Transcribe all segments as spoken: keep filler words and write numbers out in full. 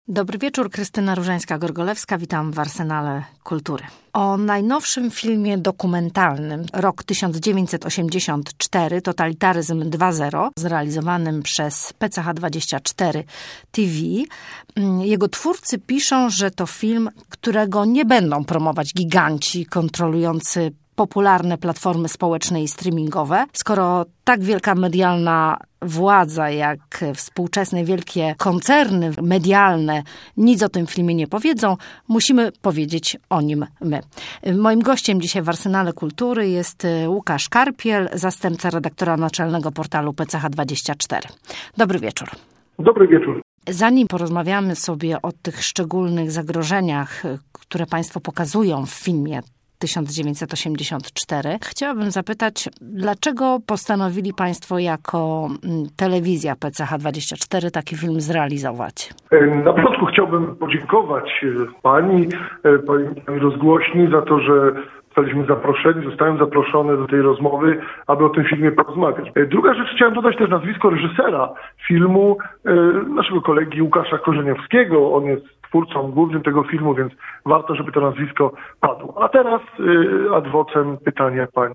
Dobry wieczór, Krystyna Różańska-Gorgolewska, witam w Arsenale Kultury. O najnowszym filmie dokumentalnym, rok tysiąc dziewięćset osiemdziesiąt cztery, Totalitaryzm dwa zero, zrealizowanym przez P C H dwadzieścia cztery T V. Jego twórcy piszą, że to film, którego nie będą promować giganci kontrolujący popularne platformy społeczne i streamingowe. Skoro tak wielka medialna władza jak współczesne wielkie koncerny medialne nic o tym filmie nie powiedzą, musimy powiedzieć o nim my. Moim gościem dzisiaj w Arsenale Kultury jest Łukasz Karpiel, zastępca redaktora naczelnego portalu P C H dwadzieścia cztery. Dobry wieczór. Dobry wieczór. Zanim porozmawiamy sobie o tych szczególnych zagrożeniach, które państwo pokazują w filmie tysiąc dziewięćset osiemdziesiąt cztery. Chciałabym zapytać, dlaczego postanowili państwo jako telewizja P C H dwadzieścia cztery taki film zrealizować? Na początku chciałbym podziękować pani, pani rozgłośni za to, że zostaliśmy zaproszeni, zostałem zaproszony do tej rozmowy, aby o tym filmie porozmawiać. Druga rzecz, chciałem dodać też nazwisko reżysera filmu, naszego kolegi Łukasza Korzeniowskiego. On jest twórcą głównym tego filmu, więc warto, żeby to nazwisko padło. A teraz ad vocem pytania pani.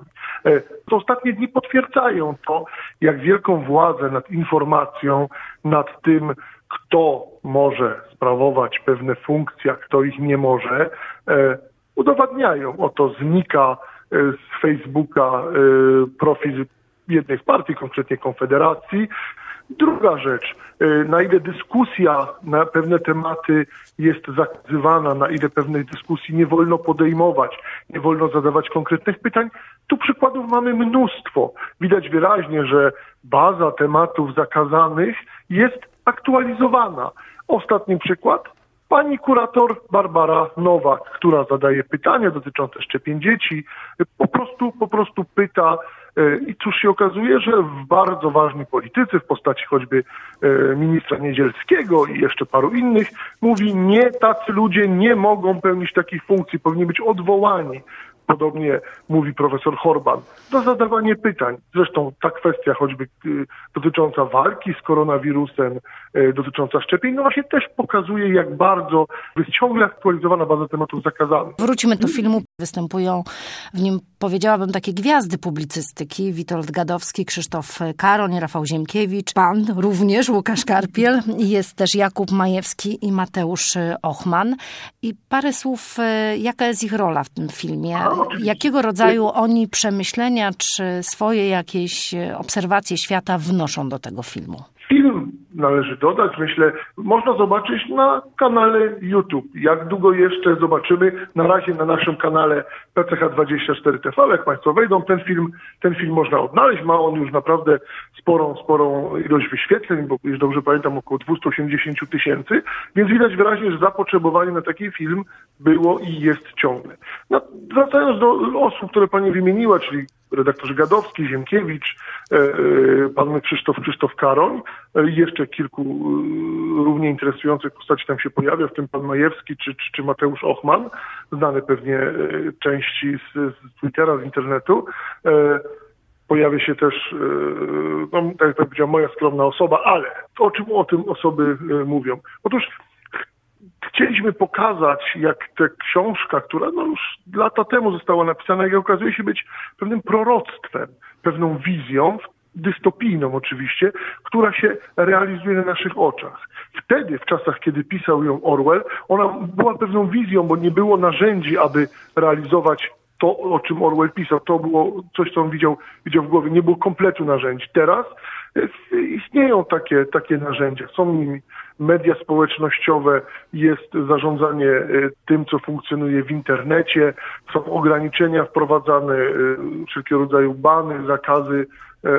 To ostatnie dni potwierdzają to, jak wielką władzę nad informacją, nad tym, kto może sprawować pewne funkcje, a kto ich nie może, udowadniają. Oto znika z Facebooka profil jednej z partii, konkretnie Konfederacji. Druga rzecz, na ile dyskusja na pewne tematy jest zakazywana, na ile pewnych dyskusji nie wolno podejmować, nie wolno zadawać konkretnych pytań, tu przykładów mamy mnóstwo. Widać wyraźnie, że baza tematów zakazanych jest aktualizowana. Ostatni przykład. Pani kurator Barbara Nowak, która zadaje pytania dotyczące szczepień dzieci, po prostu, po prostu pyta i cóż się okazuje, że w bardzo ważnej polityce, w postaci choćby ministra Niedzielskiego i jeszcze paru innych, mówi, nie, tacy ludzie nie mogą pełnić takich funkcji, powinni być odwołani. Podobnie mówi profesor Horban. Za zadawanie pytań. Zresztą ta kwestia choćby y, dotycząca walki z koronawirusem, y, dotycząca szczepień, no właśnie też pokazuje, jak bardzo jest ciągle aktualizowana baza tematów zakazanych. Wróćmy do filmu. Występują w nim, powiedziałabym, takie gwiazdy publicystyki. Witold Gadowski, Krzysztof Karoń, Rafał Ziemkiewicz, pan również, Łukasz Karpiel. Jest też Jakub Majewski i Mateusz Ochman. I parę słów, jaka jest ich rola w tym filmie? Jakiego rodzaju oni przemyślenia czy swoje jakieś obserwacje świata wnoszą do tego filmu? Film, należy dodać, myślę, można zobaczyć na kanale YouTube. Jak długo jeszcze zobaczymy? Na razie na naszym kanale P C H dwadzieścia cztery T V. Jak państwo wejdą, ten film, ten film można odnaleźć. Ma on już naprawdę sporą, sporą ilość wyświetleń, bo jeśli dobrze pamiętam, około dwieście osiemdziesiąt tysięcy, więc widać wyraźnie, że zapotrzebowanie na taki film było i jest ciągle. No, wracając do osób, które pani wymieniła, czyli redaktorzy Gadowski, Ziemkiewicz, pan Krzysztof, Krzysztof Karoń, jeszcze kilku równie interesujących postaci tam się pojawia, w tym pan Majewski czy, czy, czy Mateusz Ochman, znany pewnie części z, z Twittera, z internetu. Pojawia się też, no, tak jak powiedziałem, moja skromna osoba, ale o czym o tym osoby mówią? Otóż chcieliśmy pokazać, jak ta książka, która no już lata temu została napisana, jak okazuje się być pewnym proroctwem, pewną wizją, dystopijną oczywiście, która się realizuje na naszych oczach. Wtedy, w czasach, kiedy pisał ją Orwell, ona była pewną wizją, bo nie było narzędzi, aby realizować to, o czym Orwell pisał. To było coś, co on widział, widział w głowie. Nie było kompletu narzędzi. Teraz istnieją takie, takie narzędzia. Są nimi media społecznościowe, jest zarządzanie tym, co funkcjonuje w internecie, są ograniczenia wprowadzane, wszelkiego rodzaju bany, zakazy,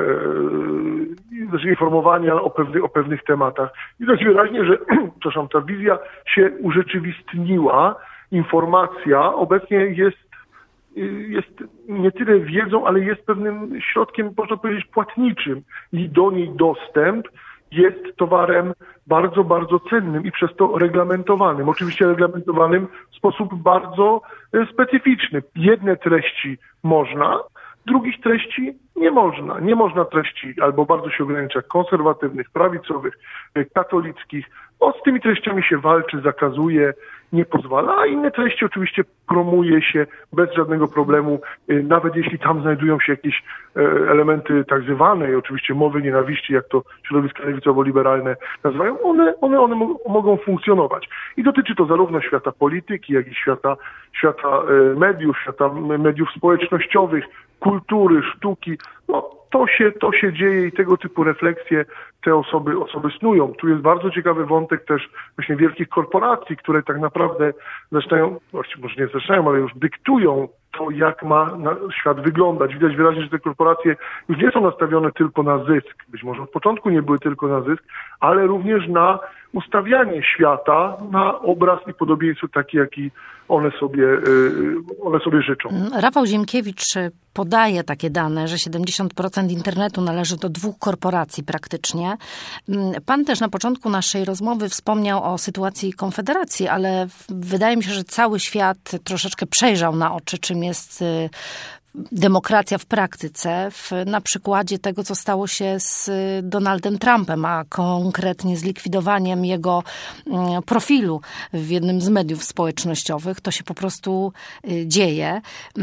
znaczy informowania o pewnych, o pewnych tematach. Widać wyraźnie, że przepraszam, ta wizja się urzeczywistniła. Informacja obecnie jest jest nie tyle wiedzą, ale jest pewnym środkiem, można powiedzieć, płatniczym i do niej dostęp jest towarem bardzo, bardzo cennym i przez to reglamentowanym. Oczywiście reglamentowanym w sposób bardzo specyficzny. Jedne treści można, drugich treści nie można. Nie można treści albo bardzo się ogranicza konserwatywnych, prawicowych, katolickich, O, z tymi treściami się walczy, zakazuje, nie pozwala, a inne treści oczywiście promuje się bez żadnego problemu, nawet jeśli tam znajdują się jakieś elementy tak zwanej oczywiście mowy nienawiści, jak to środowiska lewicowo-liberalne nazywają, one, one, one mogą funkcjonować. I dotyczy to zarówno świata polityki, jak i świata, świata mediów, świata mediów społecznościowych, kultury, sztuki. No, to się, to się dzieje i tego typu refleksje te osoby, osoby snują. Tu jest bardzo ciekawy wątek też właśnie wielkich korporacji, które tak naprawdę zaczynają, właściwie może nie zaczynają, ale już dyktują to, jak ma na, świat wyglądać. Widać wyraźnie, że te korporacje już nie są nastawione tylko na zysk. Być może od początku nie były tylko na zysk, ale również na ustawianie świata na obraz i podobieństwo taki, jaki one sobie, one sobie życzą. Rafał Ziemkiewicz podaje takie dane, że siedemdziesiąt procent internetu należy do dwóch korporacji praktycznie. Pan też na początku naszej rozmowy wspomniał o sytuacji Konfederacji, ale wydaje mi się, że cały świat troszeczkę przejrzał na oczy, czym jest demokracja w praktyce, w, na przykładzie tego, co stało się z Donaldem Trumpem, a konkretnie z likwidowaniem jego profilu w jednym z mediów społecznościowych. To się po prostu dzieje.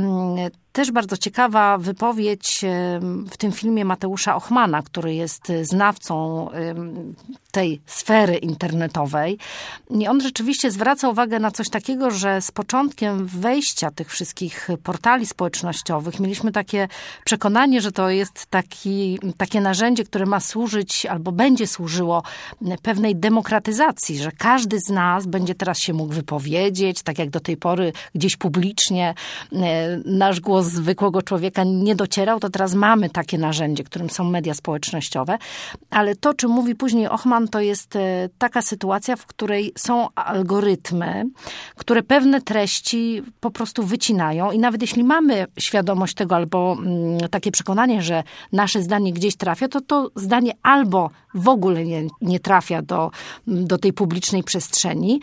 Też bardzo ciekawa wypowiedź w tym filmie Mateusza Ochmana, który jest znawcą tej sfery internetowej. I on rzeczywiście zwraca uwagę na coś takiego, że z początkiem wejścia tych wszystkich portali społecznościowych mieliśmy takie przekonanie, że to jest taki, takie narzędzie, które ma służyć albo będzie służyło pewnej demokratyzacji, że każdy z nas będzie teraz się mógł wypowiedzieć, tak jak do tej pory gdzieś publicznie nasz głos zwykłego człowieka nie docierał, to teraz mamy takie narzędzie, którym są media społecznościowe. Ale to, czym mówi później Ochman, to jest taka sytuacja, w której są algorytmy, które pewne treści po prostu wycinają i nawet jeśli mamy świadomość tego albo takie przekonanie, że nasze zdanie gdzieś trafia, to to zdanie albo w ogóle nie, nie trafia do, do tej publicznej przestrzeni,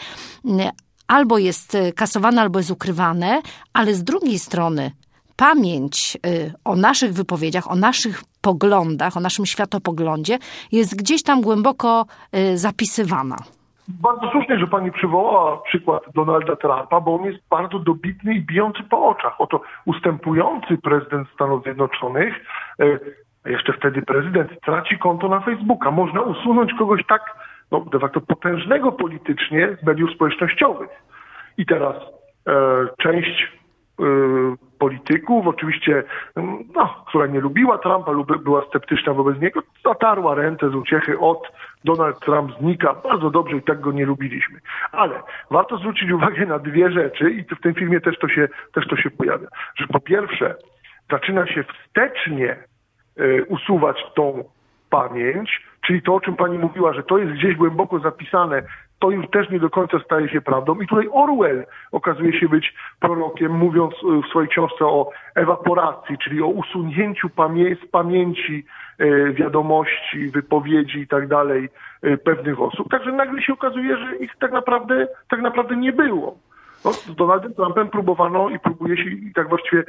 albo jest kasowane, albo jest ukrywane, ale z drugiej strony pamięć o naszych wypowiedziach, o naszych poglądach, o naszym światopoglądzie jest gdzieś tam głęboko zapisywana. Bardzo słusznie, że pani przywołała przykład Donalda Trumpa, bo on jest bardzo dobitny i bijący po oczach. Oto ustępujący prezydent Stanów Zjednoczonych, jeszcze wtedy prezydent, traci konto na Facebooka. Można usunąć kogoś tak, no, de facto potężnego politycznie z mediów społecznościowych. I teraz e, część e, polityków, oczywiście, no, która nie lubiła Trumpa lub była sceptyczna wobec niego, zatarła ręce z uciechy od Donald Trump znika. Bardzo dobrze i tak go nie lubiliśmy. Ale warto zwrócić uwagę na dwie rzeczy i w tym filmie też to się, też to się pojawia. Że po pierwsze zaczyna się wstecznie y, usuwać tą pamięć, czyli to, o czym pani mówiła, że to jest gdzieś głęboko zapisane, to już też nie do końca staje się prawdą. I tutaj Orwell okazuje się być prorokiem, mówiąc w swojej książce o ewaporacji, czyli o usunięciu pamię- z pamięci e, wiadomości, wypowiedzi i tak dalej e, pewnych osób. Także nagle się okazuje, że ich tak naprawdę, tak naprawdę nie było. No, z Donaldem Trumpem próbowano i próbuje się i tak właściwie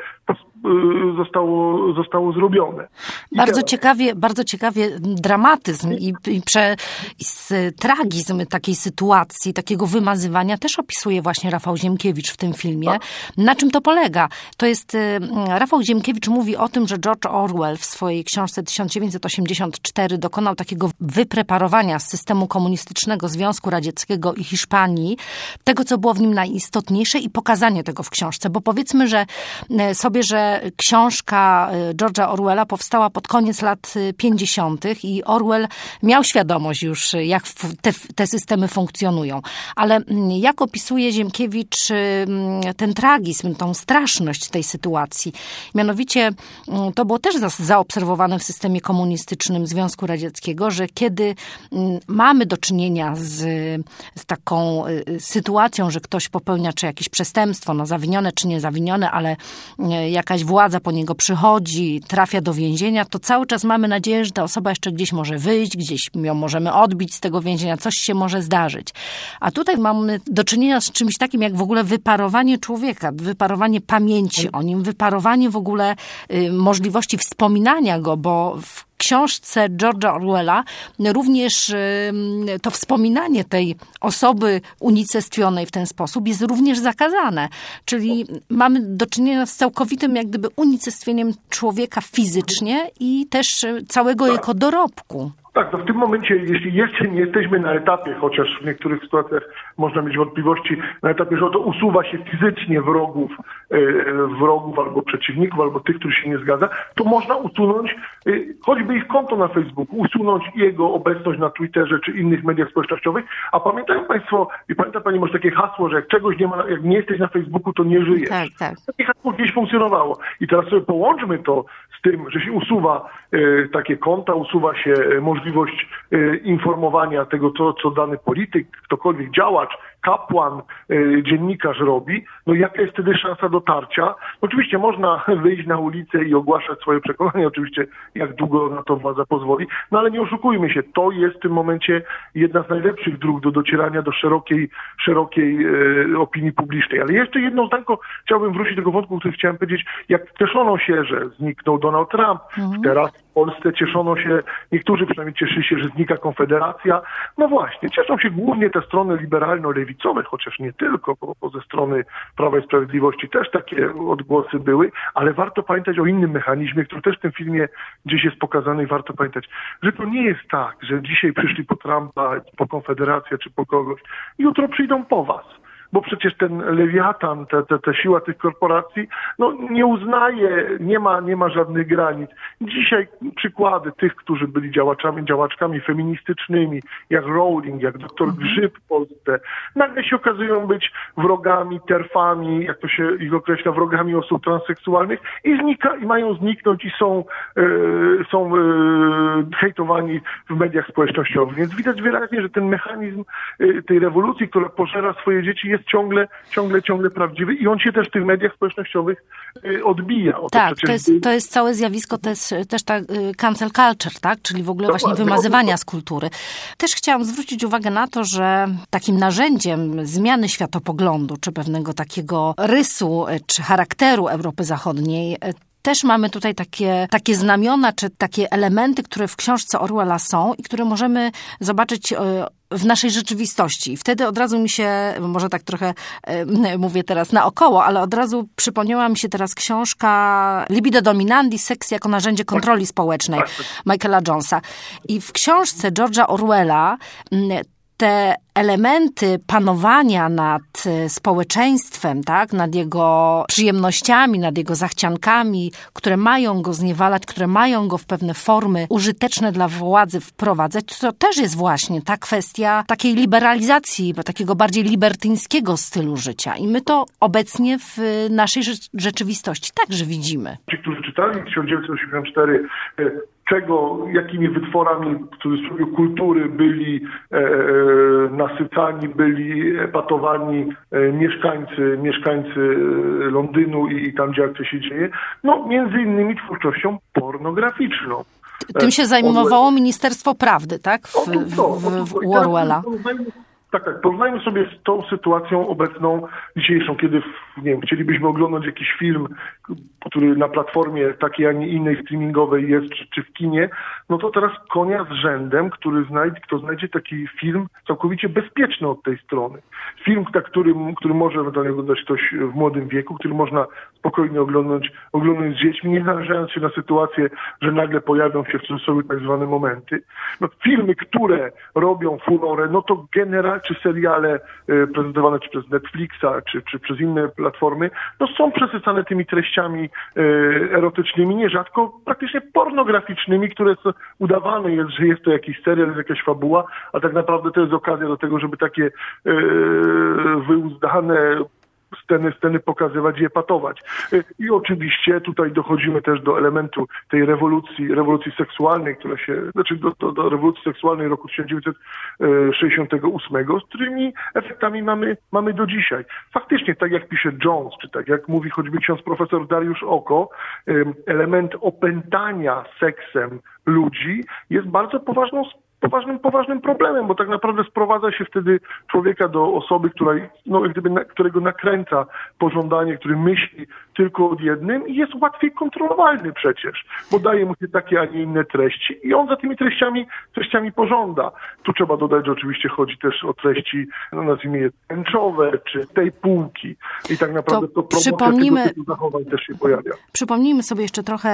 zostało, zostało zrobione. I bardzo teraz... ciekawie, bardzo ciekawie dramatyzm i, i, prze, i tragizm takiej sytuacji, takiego wymazywania też opisuje właśnie Rafał Ziemkiewicz w tym filmie. Tak. Na czym to polega? To jest, Rafał Ziemkiewicz mówi o tym, że George Orwell w swojej książce tysiąc dziewięćset osiemdziesiąt cztery dokonał takiego wypreparowania z systemu komunistycznego Związku Radzieckiego i Hiszpanii, tego, co było w nim najistotniejsze, i pokazanie tego w książce, bo powiedzmy że sobie, że książka George'a Orwella powstała pod koniec lat pięćdziesiątych i Orwell miał świadomość już, jak te, te systemy funkcjonują. Ale jak opisuje Ziemkiewicz ten tragizm, tą straszność tej sytuacji? Mianowicie to było też zaobserwowane w systemie komunistycznym Związku Radzieckiego, że kiedy mamy do czynienia z, z taką sytuacją, że ktoś popełnia czy jakieś przestępstwo, no zawinione czy niezawinione, ale jakaś władza po niego przychodzi, trafia do więzienia, to cały czas mamy nadzieję, że ta osoba jeszcze gdzieś może wyjść, gdzieś ją możemy odbić z tego więzienia, coś się może zdarzyć. A tutaj mamy do czynienia z czymś takim jak w ogóle wyparowanie człowieka, wyparowanie pamięci o nim, wyparowanie w ogóle y, możliwości wspominania go, bo w książce George'a Orwella również to wspominanie tej osoby unicestwionej w ten sposób jest również zakazane. Czyli mamy do czynienia z całkowitym jak gdyby unicestwieniem człowieka fizycznie i też całego jego dorobku. Tak, to w tym momencie, jeśli jeszcze nie jesteśmy na etapie, chociaż w niektórych sytuacjach można mieć wątpliwości, na etapie, że to usuwa się fizycznie wrogów, yy, wrogów albo przeciwników, albo tych, których się nie zgadza, to można usunąć yy, choćby ich konto na Facebooku, usunąć jego obecność na Twitterze czy innych mediach społecznościowych. A pamiętają Państwo, i pamięta Pani może takie hasło, że jak czegoś nie ma, jak nie jesteś na Facebooku, to nie żyjesz. Tak, tak. Takie hasło gdzieś funkcjonowało. I teraz sobie połączmy to z tym, że się usuwa yy, takie konta, usuwa się yy, możliwość możliwość y, informowania tego, co, co dany polityk, ktokolwiek działacz, kapłan, y, dziennikarz robi, no jaka jest wtedy szansa dotarcia? Oczywiście można wyjść na ulicę i ogłaszać swoje przekonania, oczywiście jak długo na to władza pozwoli, no ale nie oszukujmy się, to jest w tym momencie jedna z najlepszych dróg do docierania do szerokiej, szerokiej y, opinii publicznej. Ale jeszcze jedną zdanko chciałbym wrócić do tego wątku, który chciałem powiedzieć, jak cieszono się, że zniknął Donald Trump, mhm. teraz w Polsce cieszono się, niektórzy przynajmniej cieszy się, że znika Konfederacja. No właśnie, cieszą się głównie te strony liberalno-lewicowe, chociaż nie tylko, bo, bo ze strony Prawa i Sprawiedliwości też takie odgłosy były, ale warto pamiętać o innym mechanizmie, który też w tym filmie gdzieś jest pokazany i warto pamiętać, że to nie jest tak, że dzisiaj przyszli po Trumpa, po Konfederację czy po kogoś, jutro przyjdą po was. Bo przecież ten lewiatan, ta, ta, ta siła tych korporacji, no nie uznaje, nie ma, nie ma żadnych granic. Dzisiaj przykłady tych, którzy byli działaczami, działaczkami feministycznymi, jak Rowling, jak doktor Grzyb w Polsce, nagle się okazują być wrogami, terfami, jak to się ich określa, wrogami osób transseksualnych i, znika, i mają zniknąć i są, e, są e, hejtowani w mediach społecznościowych. Więc widać wyraźnie, że ten mechanizm e, tej rewolucji, która pożera swoje dzieci, jest ciągle, ciągle, ciągle prawdziwy i on się też w tych mediach społecznościowych y, odbija. O tak, to, to jest, to jest całe zjawisko, to jest też ta y, cancel culture, tak? Czyli w ogóle właśnie Dokładnie. wymazywania z kultury. Też chciałam zwrócić uwagę na to, że takim narzędziem zmiany światopoglądu, czy pewnego takiego rysu, czy charakteru Europy Zachodniej, też mamy tutaj takie, takie znamiona, czy takie elementy, które w książce Orwella są i które możemy zobaczyć w naszej rzeczywistości. I wtedy od razu mi się, może tak trochę e, mówię teraz naokoło, ale od razu przypomniała mi się teraz książka Libido Dominandi, seks jako narzędzie kontroli społecznej Michaela Jonesa. I w książce George'a Orwella te elementy panowania nad społeczeństwem, tak, nad jego przyjemnościami, nad jego zachciankami, które mają go zniewalać, które mają go w pewne formy użyteczne dla władzy wprowadzać, to też jest właśnie ta kwestia takiej liberalizacji, takiego bardziej libertyńskiego stylu życia. I my to obecnie w naszej rzeczywistości także widzimy. Ci, którzy czytali tysiąc dziewięćset osiemdziesiąt cztery, czego, jakimi wytworami w cudzysłowie kultury byli e, nasycani, byli epatowani e, mieszkańcy, mieszkańcy Londynu i, i tam, gdzie akcja się dzieje, no między innymi twórczością pornograficzną. Tym się zajmowało Ministerstwo Prawdy, tak? W, w, w, w Orwella. Tak, tak. Porównajmy sobie z tą sytuacją obecną dzisiejszą, kiedy nie wiem, chcielibyśmy oglądać jakiś film, który na platformie takiej, a nie innej streamingowej jest, czy, czy w kinie, no to teraz konia z rzędem, który znajdzie, kto znajdzie taki film całkowicie bezpieczny od tej strony. Film, na którym, który może oglądać ktoś w młodym wieku, który można spokojnie oglądać, oglądać z dziećmi, nie narażając się na sytuację, że nagle pojawią się w cudzysłowie tak zwane momenty. No, filmy, które robią furorę, no to generalnie czy seriale y, prezentowane czy przez Netflixa, czy, czy przez inne platformy, no są przesycane tymi treściami y, erotycznymi, nierzadko praktycznie pornograficznymi, które co, udawane jest, że jest to jakiś serial, jakaś fabuła, a tak naprawdę to jest okazja do tego, żeby takie y, wyuzdane sceny, sceny pokazywać i epatować. I oczywiście tutaj dochodzimy też do elementu tej rewolucji, rewolucji seksualnej, która się, znaczy do, do, do rewolucji seksualnej roku tysiąc dziewięćset sześćdziesiątego ósmego, z którymi efektami mamy, mamy do dzisiaj. Faktycznie, tak jak pisze Jones, czy tak jak mówi choćby ksiądz profesor Dariusz Oko, element opętania seksem ludzi jest bardzo poważną poważnym, poważnym problemem, bo tak naprawdę sprowadza się wtedy człowieka do osoby, która, no, jak gdyby na, którego nakręca pożądanie, który myśli tylko od jednym i jest łatwiej kontrolowalny przecież, bo daje mu się takie, a nie inne treści i on za tymi treściami, treściami pożąda. Tu trzeba dodać, że oczywiście chodzi też o treści, no nazwijmy je tęczowe, czy tej półki i tak naprawdę to, to promocja tego typu zachowań też się pojawia. Przypomnijmy sobie jeszcze trochę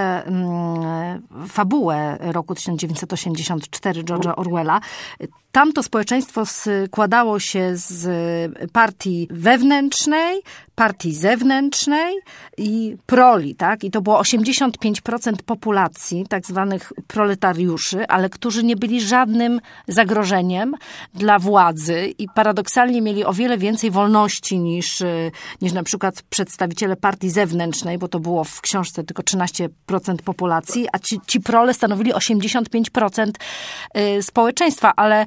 mm, fabułę roku tysiąc dziewięćset osiemdziesiąt cztery George'a Orwella. Tam to społeczeństwo składało się z partii wewnętrznej, partii zewnętrznej i proli, tak? I to było osiemdziesiąt pięć procent populacji, tak zwanych proletariuszy, ale którzy nie byli żadnym zagrożeniem dla władzy i paradoksalnie mieli o wiele więcej wolności niż, niż na przykład przedstawiciele partii zewnętrznej, bo to było w książce tylko trzynaście procent populacji, a ci, ci prole stanowili osiemdziesiąt pięć procent społeczeństwa, ale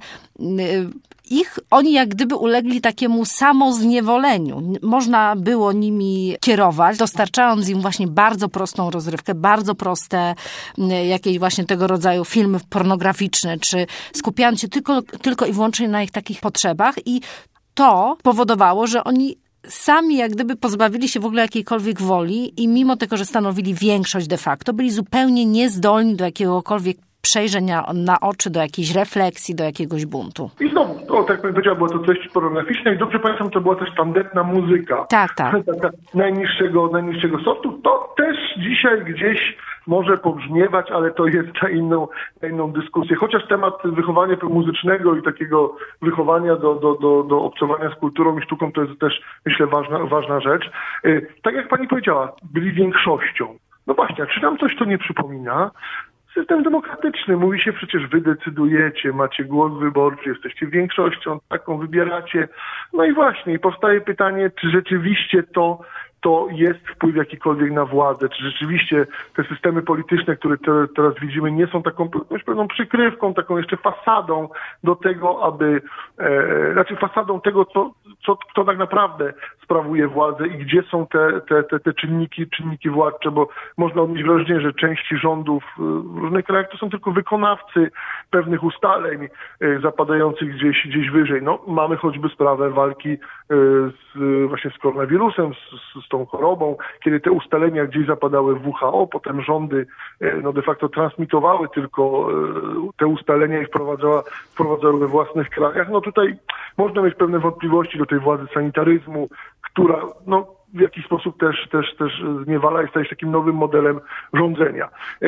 ich, oni jak gdyby ulegli takiemu samozniewoleniu. Można było nimi kierować, dostarczając im właśnie bardzo prostą rozrywkę, bardzo proste jakieś właśnie tego rodzaju filmy pornograficzne, czy skupiając się tylko, tylko i wyłącznie na ich takich potrzebach i to powodowało, że oni sami jak gdyby pozbawili się w ogóle jakiejkolwiek woli i mimo tego, że stanowili większość de facto, byli zupełnie niezdolni do jakiegokolwiek przejrzenia na oczy, do jakiejś refleksji, do jakiegoś buntu. I znowu, to, tak jak powiedziała, była to treść pornograficzna i dobrze pamiętam, to była też tandetna muzyka. Tak, tak. Taka najniższego, najniższego sortu. To też dzisiaj gdzieś może pobrzmiewać, ale to jest na inną, na inną dyskusję. Chociaż temat wychowania muzycznego i takiego wychowania do, do, do, do obcowania z kulturą i sztuką to jest też, myślę, ważna, ważna rzecz. Tak jak pani powiedziała, byli większością. No właśnie, a czy nam coś to nie przypomina? System demokratyczny. Mówi się przecież wy decydujecie, macie głos wyborczy, jesteście większością, taką wybieracie. No i właśnie, i powstaje pytanie, czy rzeczywiście to, to jest wpływ jakikolwiek na władzę, czy rzeczywiście te systemy polityczne, które te, teraz widzimy, nie są taką pewną przykrywką, taką jeszcze fasadą do tego, aby, e, znaczy fasadą tego, co, co, kto tak naprawdę sprawuje władzę i gdzie są te, te, te, te czynniki, czynniki władcze, bo można odnieść wrażenie, że części rządów w różnych krajach to są tylko wykonawcy pewnych ustaleń e, zapadających gdzieś, gdzieś wyżej. No, mamy choćby sprawę walki e, z, właśnie z koronawirusem, z, z tą chorobą, kiedy te ustalenia gdzieś zapadały w W H O, potem rządy no de facto transmitowały tylko te ustalenia i wprowadzała, wprowadzały we własnych krajach. No tutaj można mieć pewne wątpliwości do tej władzy sanitaryzmu, która no w jakiś sposób też, też, też zniewala i staje się takim nowym modelem rządzenia.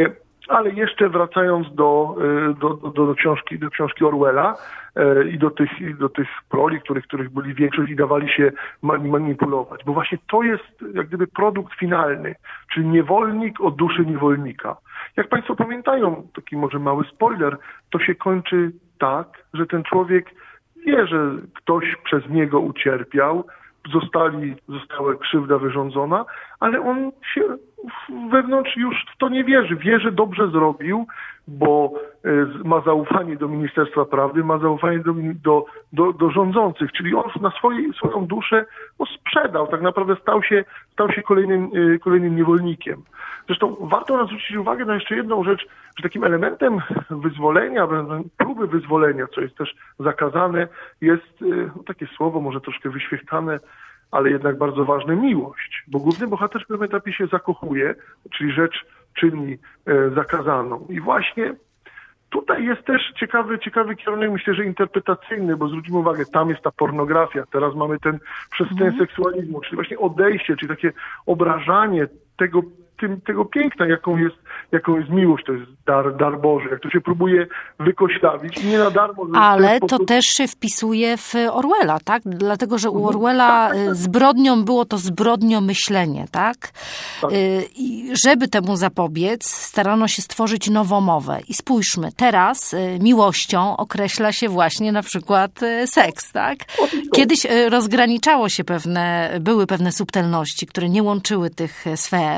Ale jeszcze wracając do, do, do, do, książki, do książki Orwella i do tych, i do tych proli, których, których byli większość i dawali się manipulować. Bo właśnie to jest jak gdyby produkt finalny, czyli niewolnik o duszy niewolnika. Jak państwo pamiętają, taki może mały spoiler, to się kończy tak, że ten człowiek wie, że ktoś przez niego ucierpiał, zostali, została krzywda wyrządzona, ale on się wewnątrz już w to nie wierzy. Wie, że dobrze zrobił, bo ma zaufanie do Ministerstwa Prawdy, ma zaufanie do, do, do, do rządzących, czyli on na swojej, swoją duszę no, sprzedał, tak naprawdę stał się, stał się kolejnym, kolejnym niewolnikiem. Zresztą warto nas zwrócić uwagę na jeszcze jedną rzecz, że takim elementem wyzwolenia, próby wyzwolenia, co jest też zakazane, jest no, takie słowo może troszkę wyświechtane, ale jednak bardzo ważne, miłość. Bo główny bohater w pewnym etapie się zakochuje, czyli rzecz czyni e, zakazaną. I właśnie tutaj jest też ciekawy, ciekawy kierunek, myślę, że interpretacyjny, bo zwróćmy uwagę, tam jest ta pornografia, teraz mamy ten przestrzeń mm. seksualizmu, czyli właśnie odejście, czyli takie obrażanie tego, tym, tego piękna, jaką jest, jaką jest miłość, to jest dar, dar Boży, jak to się próbuje wykoślawić i nie na darmo. Ale to sposób... też się wpisuje w Orwella, tak? Dlatego, że u Orwella zbrodnią było to zbrodniomyślenie, tak? tak? I żeby temu zapobiec, starano się stworzyć nowomowę. I spójrzmy, teraz miłością określa się właśnie na przykład seks, tak? Kiedyś rozgraniczało się pewne, były pewne subtelności, które nie łączyły tych sfer,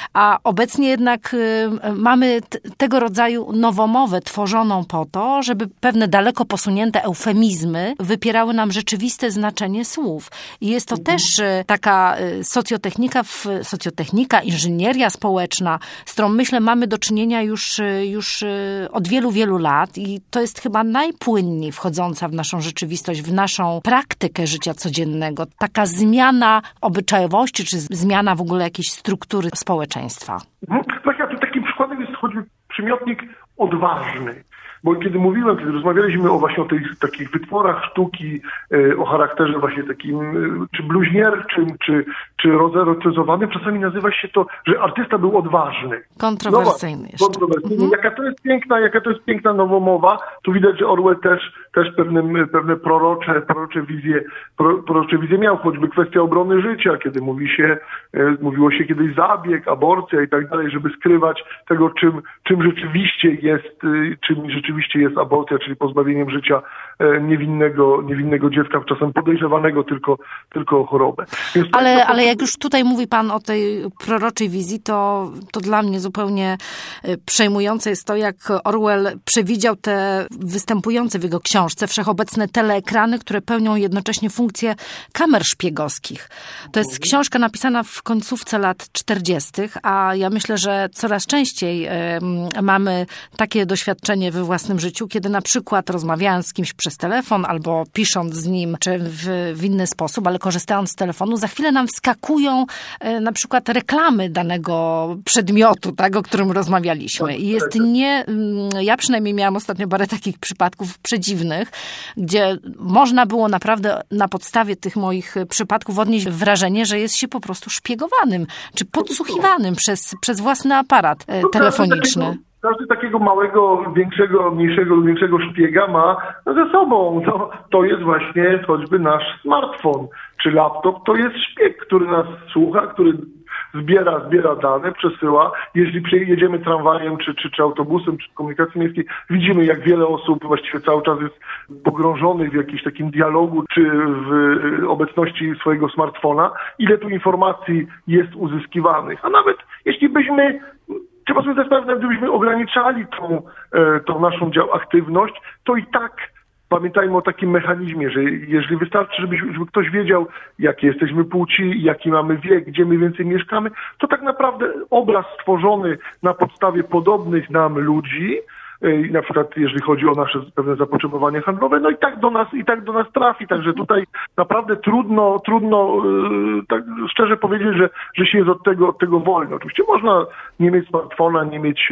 A obecnie jednak mamy t- tego rodzaju nowomowę tworzoną po to, żeby pewne daleko posunięte eufemizmy wypierały nam rzeczywiste znaczenie słów. I jest to mhm. też taka socjotechnika, w, socjotechnika, inżynieria społeczna, z którą myślę mamy do czynienia już, już od wielu, wielu lat i to jest chyba najpłynniej wchodząca w naszą rzeczywistość, w naszą praktykę życia codziennego. Taka zmiana obyczajowości, czy zmiana w ogóle jakiejś struktury społeczeństwa. Mhm. Właśnie, a tu takim przykładem jest choćby przymiotnik odważny. Bo kiedy mówiłem, kiedy rozmawialiśmy o właśnie o tych takich wytworach sztuki, e, o charakterze właśnie takim e, czy bluźnierczym, czy, czy rozerotyzowanym, czasami nazywa się to, że artysta był odważny. Kontrowersyjny no, jeszcze. Kontrowersyjny. Mhm. Jaka to jest piękna, jaka to jest piękna nowomowa. Tu widać, że Orwell też, też pewnym, pewne prorocze, prorocze wizje, pro, prorocze wizje miał, choćby kwestia obrony życia, kiedy mówi się, e, mówiło się kiedyś zabieg, aborcja i tak dalej, żeby skrywać tego, czym, czym rzeczywiście jest, e, czym rzeczywiście jest aborcja, czyli pozbawieniem życia niewinnego, niewinnego dziecka, czasem podejrzewanego tylko, tylko o chorobę. Więc ale, to... ale jak już tutaj mówi pan o tej proroczej wizji, to, to dla mnie zupełnie przejmujące jest to, jak Orwell przewidział te występujące w jego książce wszechobecne teleekrany, które pełnią jednocześnie funkcje kamer szpiegowskich. To jest książka napisana w końcówce lat czterdziestych, a ja myślę, że coraz częściej y, mamy takie doświadczenie we własnym życiu, kiedy na przykład rozmawiając z kimś przez telefon albo pisząc z nim, czy w, w inny sposób, ale korzystając z telefonu, za chwilę nam wskakują e, na przykład reklamy danego przedmiotu, tak, o którym rozmawialiśmy. I jest nie... Ja przynajmniej miałam ostatnio parę takich przypadków przedziwnych, gdzie można było naprawdę na podstawie tych moich przypadków odnieść wrażenie, że jest się po prostu szpiegowanym, czy podsłuchiwanym przez, przez własny aparat e, telefoniczny. Każdy takiego małego, większego, mniejszego lub większego szpiega ma ze sobą. To, to jest właśnie choćby nasz smartfon czy laptop. To jest szpieg, który nas słucha, który zbiera, zbiera dane, przesyła. Jeśli jedziemy tramwajem czy, czy, czy autobusem, czy komunikacji miejskiej, widzimy, jak wiele osób właściwie cały czas jest pogrążonych w jakimś takim dialogu czy w obecności swojego smartfona. Ile tu informacji jest uzyskiwanych. A nawet jeśli byśmy... Trzeba sobie też pewne, gdybyśmy ograniczali tą, tą naszą dział aktywność, to i tak pamiętajmy o takim mechanizmie, że jeżeli wystarczy, żeby, żeby ktoś wiedział, jakie jesteśmy płci, jaki mamy wiek, gdzie mniej więcej mieszkamy, to tak naprawdę obraz stworzony na podstawie podobnych nam ludzi, na przykład jeżeli chodzi o nasze pewne zapotrzebowanie handlowe, no i tak do nas, i tak do nas trafi. Także tutaj naprawdę trudno, trudno tak szczerze powiedzieć, że, że się jest od tego, od tego wolno. Oczywiście można nie mieć smartfona, nie mieć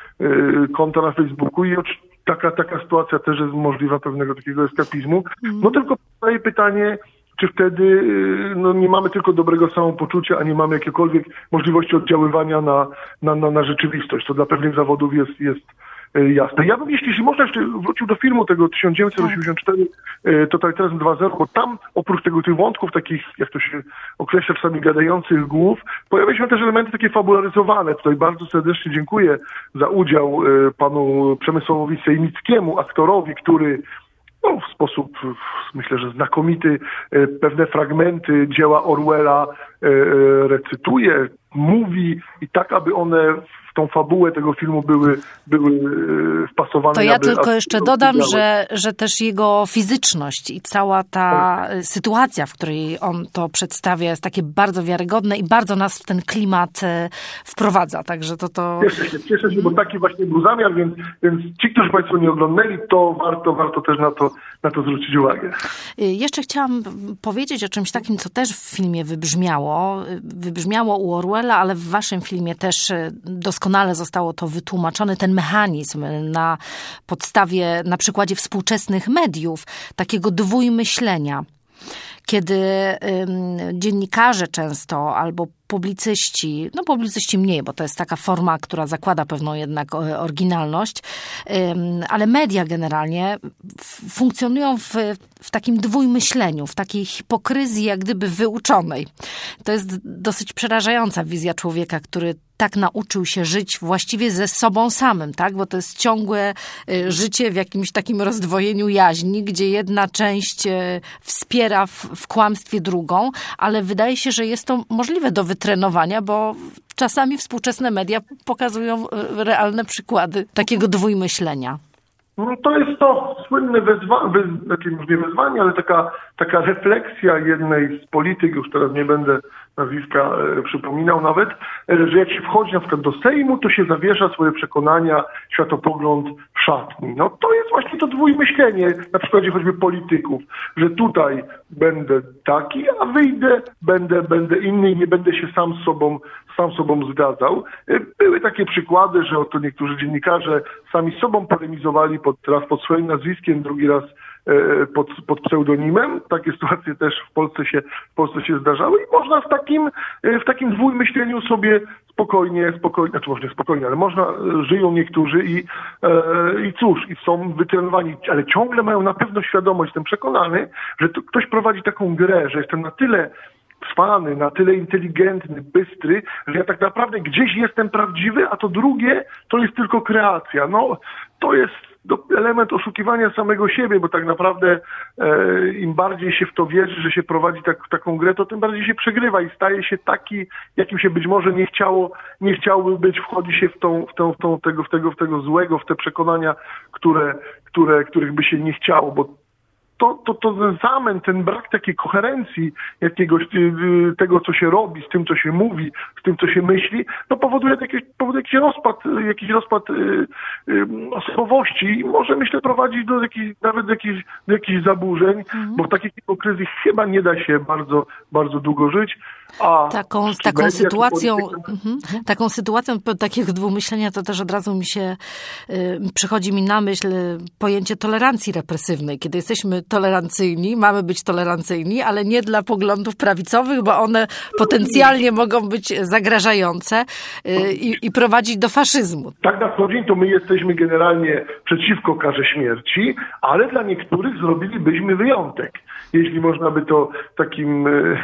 konta na Facebooku i taka, taka sytuacja też jest możliwa, pewnego takiego eskapizmu. No tylko powstaje pytanie, czy wtedy no, nie mamy tylko dobrego samopoczucia, a nie mamy jakiekolwiek możliwości oddziaływania na, na, na, na rzeczywistość. To dla pewnych zawodów jest, jest jasne. Ja bym, jeśli, jeśli można, jeszcze wrócił do filmu tego tysiąc dziewięćset osiemdziesiąt cztery, Totalitaryzm dwa zero, bo tam oprócz tego tych wątków takich, jak to się określa czasami, gadających głów, pojawiają się też elementy takie fabularyzowane. Tutaj bardzo serdecznie dziękuję za udział panu Przemysławowi Sejmickiemu, aktorowi, który no, w sposób, myślę, że znakomity, pewne fragmenty dzieła Orwella recytuje, mówi i tak, aby one w tą fabułę tego filmu były, były wpasowane. To ja aby, tylko aby jeszcze dodam, że, że też jego fizyczność i cała ta tak. sytuacja, w której on to przedstawia, jest takie bardzo wiarygodne i bardzo nas w ten klimat wprowadza. Także to... to... Cieszę się, cieszę się, bo taki właśnie był zamiar, więc, więc ci, którzy Państwo nie oglądali, to warto, warto też na to, na to zwrócić uwagę. Jeszcze chciałam powiedzieć o czymś takim, co też w filmie wybrzmiało. Wybrzmiało u Orwella, ale w waszym filmie też doskonale zostało to wytłumaczone, ten mechanizm na podstawie, na przykładzie współczesnych mediów, takiego dwójmyślenia. Kiedy ym, dziennikarze często albo publicyści, no publicyści mniej, bo to jest taka forma, która zakłada pewną jednak oryginalność, ale media generalnie funkcjonują w, w takim dwójmyśleniu, w takiej hipokryzji jak gdyby wyuczonej. To jest dosyć przerażająca wizja człowieka, który tak nauczył się żyć właściwie ze sobą samym, tak? Bo to jest ciągłe życie w jakimś takim rozdwojeniu jaźni, gdzie jedna część wspiera w, w kłamstwie drugą, ale wydaje się, że jest to możliwe do wytrenowania, bo czasami współczesne media pokazują realne przykłady takiego dwójmyślenia. No to jest to słynne wezwanie, wez, znaczy nie wezwanie, ale taka, taka refleksja jednej z polityk, już teraz nie będę nazwiska e, przypominał nawet, e, że jak się wchodzi na przykład do Sejmu, to się zawiesza swoje przekonania, światopogląd w szatni. No to jest właśnie to dwójmyślenie, na przykładzie choćby polityków, że tutaj będę taki, a wyjdę, będę, będę inny i nie będę się sam z sobą, sam z sobą zgadzał. E, były takie przykłady, że oto niektórzy dziennikarze sami z sobą polemizowali pod, raz pod swoim nazwiskiem, drugi raz Pod, pod pseudonimem. Takie sytuacje też w Polsce się, w Polsce się zdarzały i można w takim, w takim dwójmyśleniu sobie spokojnie, spokojnie, znaczy może nie spokojnie, ale można, żyją niektórzy i, e, i cóż, i są wytrenowani, ale ciągle mają na pewno świadomość, jestem przekonany, że to ktoś prowadzi taką grę, że jestem na tyle cwany, na tyle inteligentny, bystry, że ja tak naprawdę gdzieś jestem prawdziwy, a to drugie to jest tylko kreacja. No, to jest element oszukiwania samego siebie, bo tak naprawdę e, im bardziej się w to wierzy, że się prowadzi tak, taką grę, to tym bardziej się przegrywa i staje się taki, jakim się być może nie chciało, nie chciałoby być, wchodzi się w tą, w tą, w tą tego, w tego, w tego złego, w te przekonania, które, które, których by się nie chciało, bo To, to, to ten zamęt, ten brak takiej koherencji jakiegoś tego, co się robi, z tym, co się mówi, z tym, co się myśli, no powoduje jakiś, powoduje jakiś rozpad, jakiś rozpad yy, yy, osobowości i może, myślę, prowadzić do jakichś, nawet do jakichś, do jakichś zaburzeń, mhm. bo w takiej hipokryzji chyba nie da się bardzo, bardzo długo żyć. A taką, z taką sytuacją, mhm, taką sytuacją takiego dwumyślenia to też od razu mi się, y, przychodzi mi na myśl pojęcie tolerancji represywnej, kiedy jesteśmy tolerancyjni, mamy być tolerancyjni, ale nie dla poglądów prawicowych, bo one potencjalnie mogą być zagrażające y, i, i prowadzić do faszyzmu. Tak na co dzień to my jesteśmy generalnie przeciwko karze śmierci, ale dla niektórych zrobilibyśmy wyjątek. Jeśli można by to takim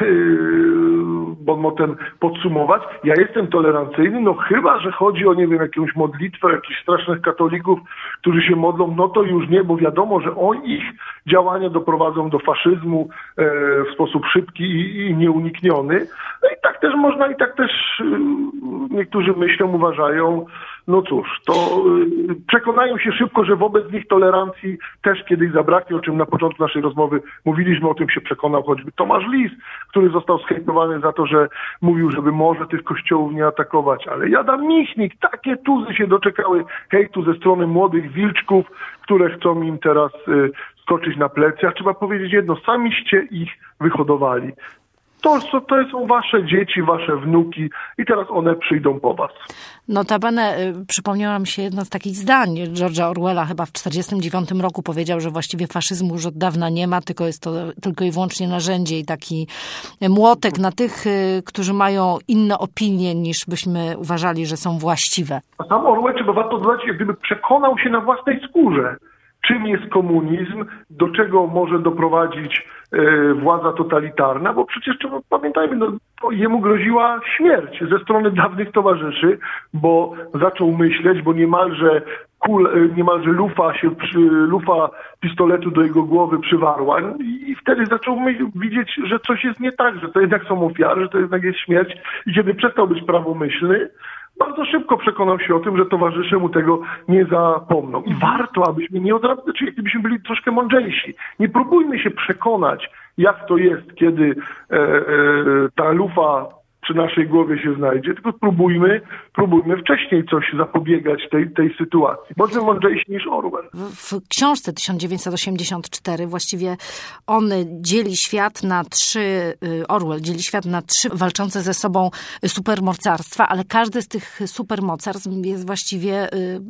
yy, bonmotem podsumować. Ja jestem tolerancyjny, no chyba, że chodzi o, nie wiem, jakąś modlitwę, jakichś strasznych katolików, którzy się modlą, no to już nie, bo wiadomo, że o ich działania doprowadzą do faszyzmu e, w sposób szybki i, i nieunikniony. No i tak też można, i tak też y, niektórzy myślą, uważają, no cóż, to y, przekonają się szybko, że wobec nich tolerancji też kiedyś zabraknie, o czym na początku naszej rozmowy mówiliśmy, o tym się przekonał choćby Tomasz Lis, który został zhejtowany za to, że mówił, żeby może tych kościołów nie atakować, ale Jada Michnik, takie tuzy się doczekały hejtu ze strony młodych wilczków, które chcą im teraz y, skoczyć na plecy, a trzeba powiedzieć jedno, samiście ich wyhodowali. To, to są wasze dzieci, wasze wnuki i teraz one przyjdą po was. Notabene y, przypomniała mi się jedno z takich zdań George'a Orwella, chyba w czterdziestym dziewiątym roku powiedział, że właściwie faszyzmu już od dawna nie ma, tylko jest to tylko i wyłącznie narzędzie i taki młotek na tych, y, którzy mają inne opinie niż byśmy uważali, że są właściwe. A sam Orwell, trzeba warto dodać, jak gdyby przekonał się na własnej skórze, czym jest komunizm, do czego może doprowadzić e, władza totalitarna, bo przecież trzeba, pamiętajmy, no, jemu groziła śmierć ze strony dawnych towarzyszy, bo zaczął myśleć, bo niemalże kul, niemalże lufa się, lufa pistoletu do jego głowy przywarła i wtedy zaczął myśl, widzieć, że coś jest nie tak, że to jednak są ofiary, że to jednak jest śmierć i kiedy przestał być prawomyślny, bardzo szybko przekonał się o tym, że towarzysze mu tego nie zapomną. I warto, abyśmy nie od razu, czyli gdybyśmy byli troszkę mądrzejsi. Nie próbujmy się przekonać, jak to jest, kiedy e, e, ta lufa przy naszej głowie się znajdzie, tylko próbujmy, próbujmy wcześniej coś zapobiegać tej, tej sytuacji. Bądźmy mądrzejsi niż Orwell. W książce tysiąc dziewięćset osiemdziesiąt cztery właściwie on dzieli świat na trzy, Orwell dzieli świat na trzy walczące ze sobą supermocarstwa, ale każde z tych supermocarstw jest właściwie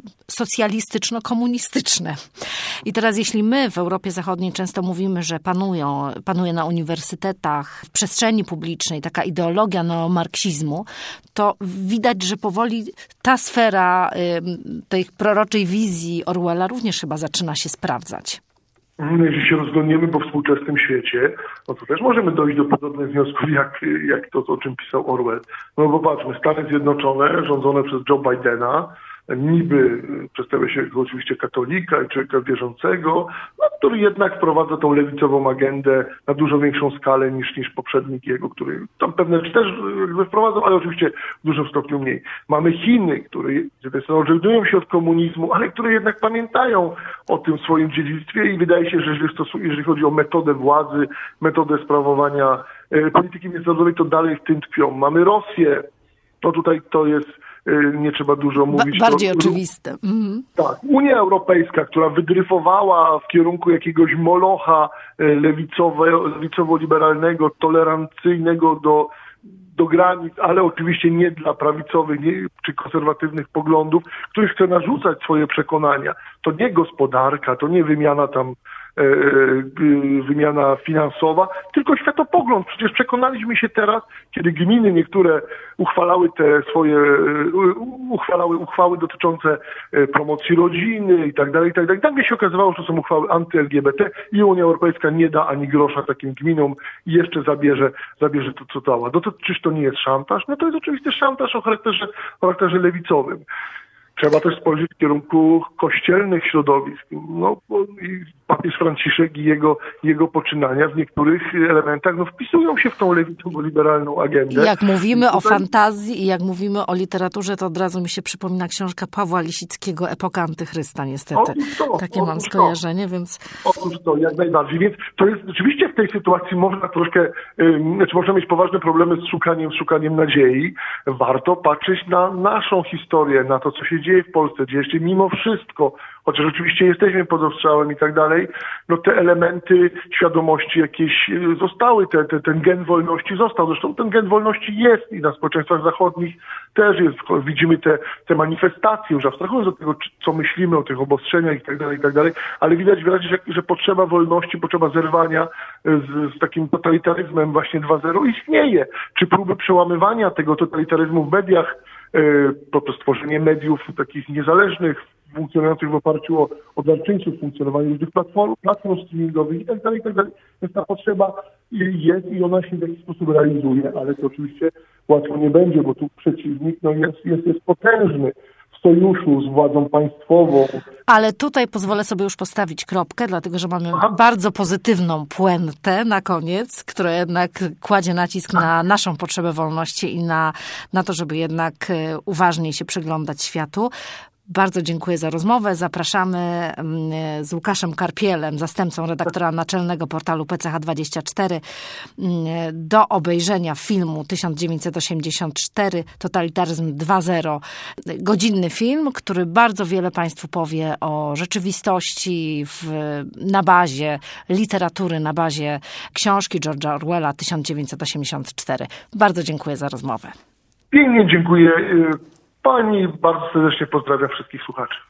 socjalistyczno-komunistyczne. I teraz jeśli my w Europie Zachodniej często mówimy, że panują, panuje na uniwersytetach, w przestrzeni publicznej taka ideologia neomarksizmu, to widać, że powoli ta sfera y, tej proroczej wizji Orwella również chyba zaczyna się sprawdzać. Jeśli się rozglądniemy po współczesnym świecie, no to też możemy dojść do podobnych wniosków, jak, jak to, o czym pisał Orwell. No bo patrzmy, Stany Zjednoczone, rządzone przez Joe Bidena, niby przedstawia się jako oczywiście katolika i człowieka wierzącego, no, który jednak wprowadza tą lewicową agendę na dużo większą skalę niż, niż poprzednik jego, który tam pewne rzeczy też jakby wprowadzał, ale oczywiście w dużym stopniu mniej. Mamy Chiny, które z jednej strony odżegnują się od komunizmu, ale które jednak pamiętają o tym swoim dziedzictwie i wydaje się, że jeżeli, stosu- jeżeli chodzi o metodę władzy, metodę sprawowania e, polityki międzynarodowej, to dalej w tym tkwią. Mamy Rosję, to tutaj to jest, e, nie trzeba dużo mówić. Ba- bardziej to, oczywiste. Mhm. Tak, Unia Europejska, która wydryfowała w kierunku jakiegoś molocha e, lewicowe, lewicowo-liberalnego, tolerancyjnego do do granic, ale oczywiście nie dla prawicowych nie, czy konserwatywnych poglądów, który chce narzucać swoje przekonania. To nie gospodarka, to nie wymiana tam e, e, wymiana finansowa, tylko światopogląd. Przecież przekonaliśmy się teraz, kiedy gminy niektóre uchwalały te swoje e, uchwalały uchwały dotyczące e, promocji rodziny i tak dalej, i tak dalej. Nagle się okazywało, że to są uchwały anty-L G B T i Unia Europejska nie da ani grosza takim gminom i jeszcze zabierze, zabierze to, co dała. No to czyż to nie jest szantaż? No to jest oczywiście szantaż o charakterze, o charakterze lewicowym. Trzeba też spojrzeć w kierunku kościelnych środowisk. No, bo i papież Franciszek i jego, jego poczynania w niektórych elementach no, wpisują się w tą lewicowo-liberalną agendę. I jak mówimy I tutaj... o fantazji i jak mówimy o literaturze, to od razu mi się przypomina książka Pawła Lisickiego Epoka Antychrysta, niestety. To, Takie mam skojarzenie, więc... Otóż to, jak najbardziej. Więc to jest rzeczywiście w tej sytuacji można troszkę, yy, znaczy można mieć poważne problemy z szukaniem, z szukaniem nadziei. Warto patrzeć na naszą historię, na to, co się dzieje w Polsce, gdzie jeszcze mimo wszystko, chociaż oczywiście jesteśmy pod ostrzałem i tak dalej, no te elementy świadomości jakieś zostały, te, te, ten gen wolności został. Zresztą ten gen wolności jest i na społeczeństwach zachodnich też jest. Widzimy te, te manifestacje, już abstrahując od tego, co myślimy o tych obostrzeniach i tak dalej, i tak dalej, ale widać wyraźnie, że, że potrzeba wolności, potrzeba zerwania z, z takim totalitaryzmem właśnie dwa zero istnieje. Czy próby przełamywania tego totalitaryzmu w mediach, poprzez tworzenie mediów takich niezależnych, funkcjonujących w oparciu o, o darczyńców, funkcjonowanie różnych platform, platform streamingowych i tak dalej, i tak dalej. Więc ta potrzeba jest i ona się w jakiś sposób realizuje, ale to oczywiście łatwo nie będzie, bo tu przeciwnik no jest, jest, jest potężny w sojuszu z władzą państwową. Ale tutaj pozwolę sobie już postawić kropkę, dlatego że mamy Aha. bardzo pozytywną puentę na koniec, która jednak kładzie nacisk na naszą potrzebę wolności i na, na to, żeby jednak uważniej się przyglądać światu. Bardzo dziękuję za rozmowę. Zapraszamy z Łukaszem Karpielem, zastępcą redaktora naczelnego portalu P C H dwadzieścia cztery, do obejrzenia filmu tysiąc dziewięćset osiemdziesiąt cztery, Totalitaryzm dwa zero. Godzinny film, który bardzo wiele Państwu powie o rzeczywistości w, na bazie literatury, na bazie książki George'a Orwella tysiąc dziewięćset osiemdziesiąt cztery. Bardzo dziękuję za rozmowę. Pięknie dziękuję Pani. Bardzo serdecznie pozdrawiam wszystkich słuchaczy.